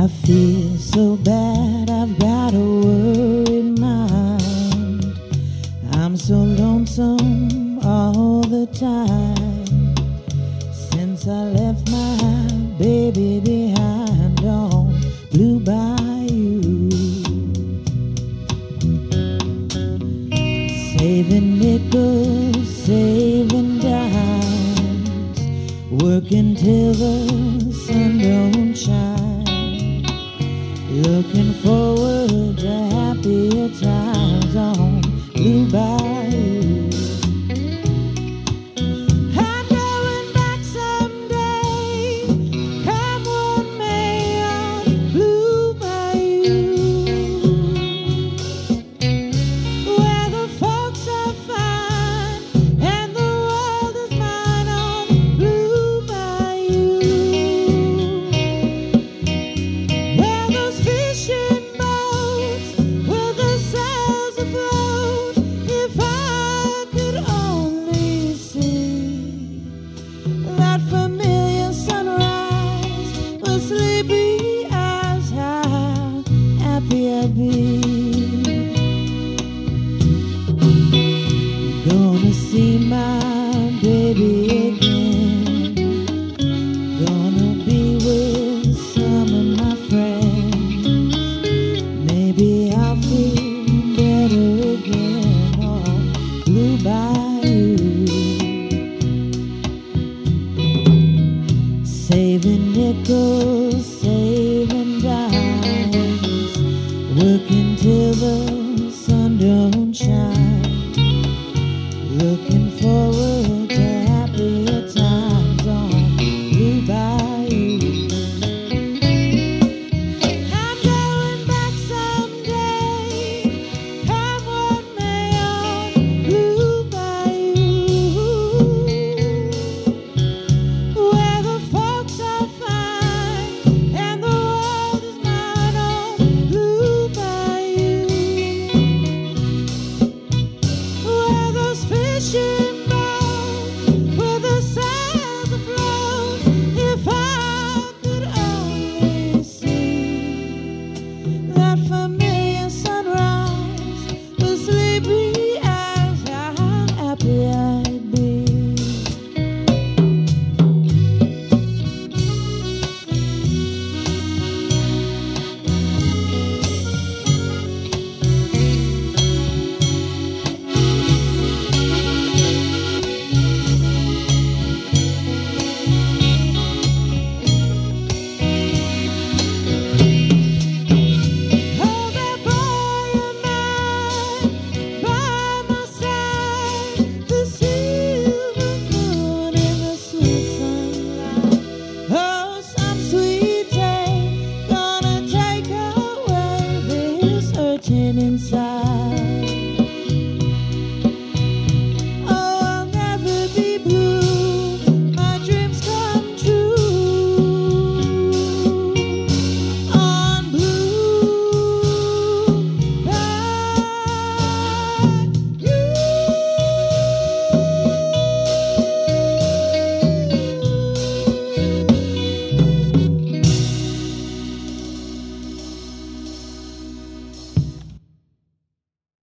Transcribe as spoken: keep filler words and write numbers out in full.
I feel so bad, I've got a worried mind. I'm so lonesome all the time. Since I left my baby behind on Blue Bayou. Saving nickels, saving dimes, working till the sun don't shine, looking forward to happier times on